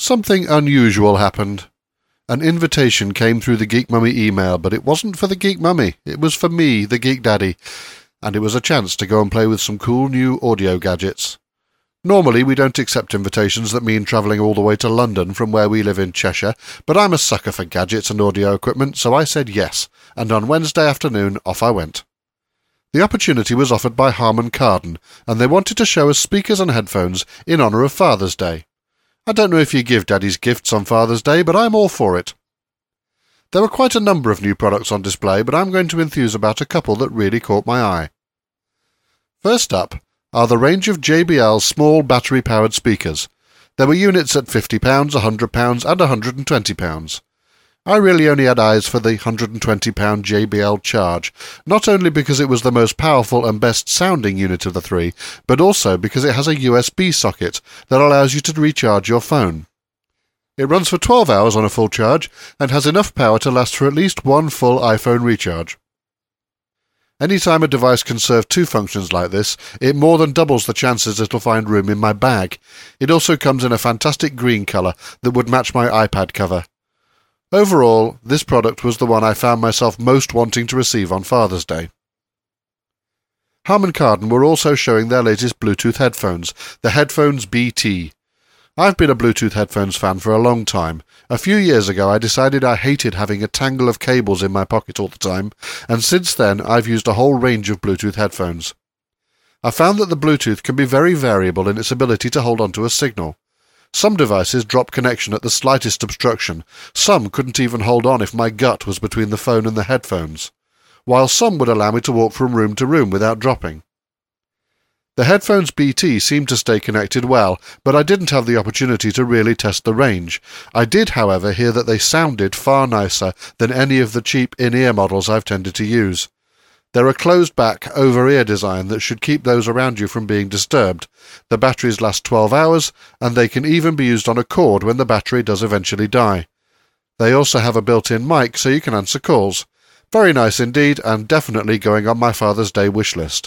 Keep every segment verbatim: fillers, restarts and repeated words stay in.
Something unusual happened. An invitation came through the Geek Mummy email, but it wasn't for the Geek Mummy. It was for me, the Geek Daddy, and it was a chance to go and play with some cool new audio gadgets. Normally we don't accept invitations that mean travelling all the way to London from where we live in Cheshire, but I'm a sucker for gadgets and audio equipment, so I said yes, and on Wednesday afternoon off I went. The opportunity was offered by Harman Kardon, and they wanted to show us speakers and headphones in honour of Father's Day. I don't know if you give daddies gifts on Father's Day, but I'm all for it. There were quite a number of new products on display, but I'm going to enthuse about a couple that really caught my eye. First up are the range of J B L small battery-powered speakers. There were units at fifty pounds, one hundred pounds and one hundred and twenty pounds. I really only had eyes for the one hundred and twenty pound J B L Charge, not only because it was the most powerful and best-sounding unit of the three, but also because it has a U S B socket that allows you to recharge your phone. It runs for twelve hours on a full charge and has enough power to last for at least one full iPhone recharge. Anytime a device can serve two functions like this, it more than doubles the chances it'll find room in my bag. It also comes in a fantastic green colour that would match my iPad cover. Overall, this product was the one I found myself most wanting to receive on Father's Day. Harman Kardon were also showing their latest Bluetooth headphones, the Headphones B T. I've been a Bluetooth headphones fan for a long time. A few years ago I decided I hated having a tangle of cables in my pocket all the time, and since then I've used a whole range of Bluetooth headphones. I found that the Bluetooth can be very variable in its ability to hold onto a signal. Some devices drop connection at the slightest obstruction, some couldn't even hold on if my gut was between the phone and the headphones, while some would allow me to walk from room to room without dropping. The Headphones B T seemed to stay connected well, but I didn't have the opportunity to really test the range. I did, however, hear that they sounded far nicer than any of the cheap in-ear models I've tended to use. They're a closed-back, over-ear design that should keep those around you from being disturbed. The batteries last twelve hours, and they can even be used on a cord when the battery does eventually die. They also have a built-in mic so you can answer calls. Very nice indeed, and definitely going on my Father's Day wish list.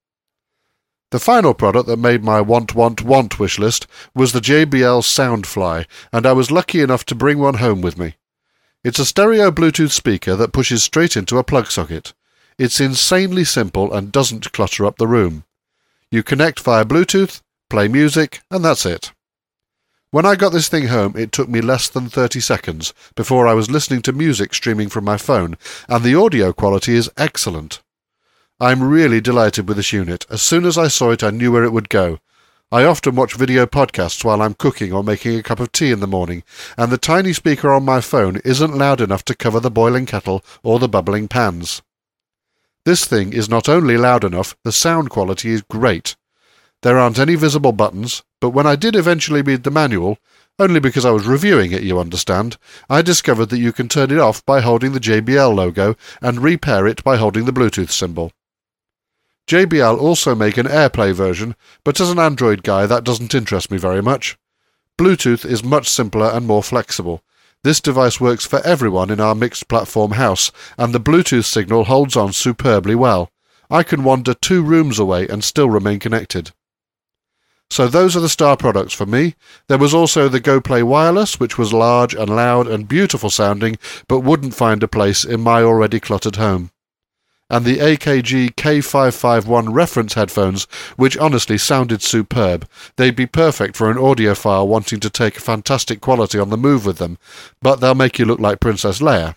The final product that made my want, want, want wish list was the J B L Soundfly, and I was lucky enough to bring one home with me. It's a stereo Bluetooth speaker that pushes straight into a plug socket. It's insanely simple and doesn't clutter up the room. You connect via Bluetooth, play music, and that's it. When I got this thing home, it took me less than thirty seconds before I was listening to music streaming from my phone, and the audio quality is excellent. I'm really delighted with this unit. As soon as I saw it, I knew where it would go. I often watch video podcasts while I'm cooking or making a cup of tea in the morning, and the tiny speaker on my phone isn't loud enough to cover the boiling kettle or the bubbling pans. This thing is not only loud enough, the sound quality is great. There aren't any visible buttons, but when I did eventually read the manual, only because I was reviewing it, you understand, I discovered that you can turn it off by holding the J B L logo and repair it by holding the Bluetooth symbol. J B L also make an AirPlay version, but as an Android guy that doesn't interest me very much. Bluetooth is much simpler and more flexible. This device works for everyone in our mixed platform house, and the Bluetooth signal holds on superbly well. I can wander two rooms away and still remain connected. So those are the star products for me. There was also the GoPlay Wireless, which was large and loud and beautiful sounding, but wouldn't find a place in my already cluttered home. And the A K G K five five one reference headphones, which honestly sounded superb. They'd be perfect for an audiophile wanting to take fantastic quality on the move with them, but they'll make you look like Princess Leia.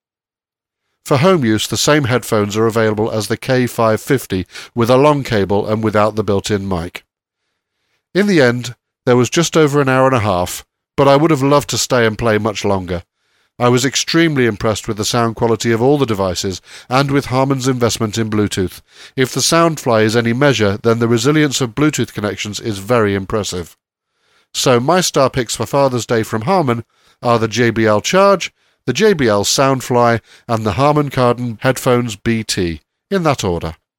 For home use, the same headphones are available as the K five fifty, with a long cable and without the built-in mic. In the end, there was just over an hour and a half, but I would have loved to stay and play much longer. I was extremely impressed with the sound quality of all the devices, and with Harman's investment in Bluetooth. If the Soundfly is any measure, then the resilience of Bluetooth connections is very impressive. So my star picks for Father's Day from Harman are the J B L Charge, the J B L Soundfly, and the Harman Kardon Headphones B T, in that order.